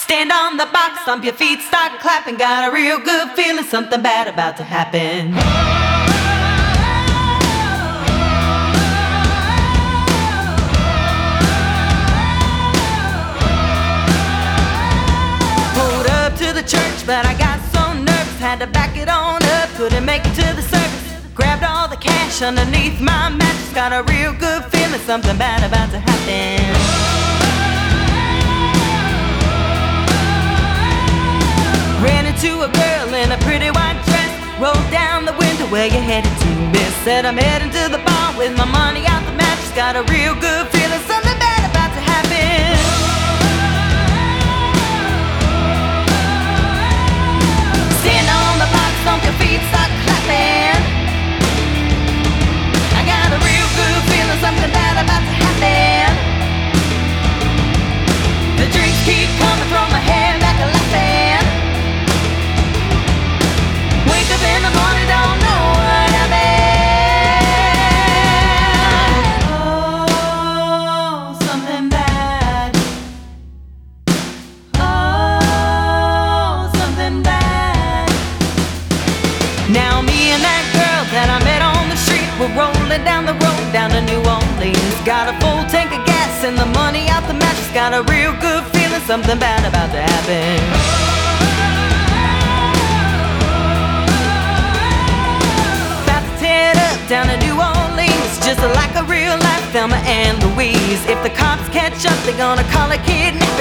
Stand on the box, stomp your feet, start clapping. Got a real good feeling, something bad about to happen. Pulled up to the church, but I got so nervous, had to back it on up, couldn't make it to the service. Grabbed all the cash underneath my mattress, got a real good feeling, something bad about to happen. Ran into a girl in a pretty white dress, rolled down the window, where you headed to, miss? Said I'm heading to the bar with my money out the mattress, got a real good feeling, something bad about to happen. Stand on the box, stomp your feet, start clapping. I got a real good feeling, something bad about to happen. The drinks keep coming, throw my hair back and laughing. Wake up in the morning, don't know what happened. Oh, something bad. Oh, something bad. Now me and that girl that I met on the street, we're rolling down the road down to New Orleans. Got a full tank of gas and the money out the mattress, got a real good feeling, something bad about to happen. Down to New Orleans, just like a real life Thelma and Louise. If the cops catch up, they're gonna call it kidnapping.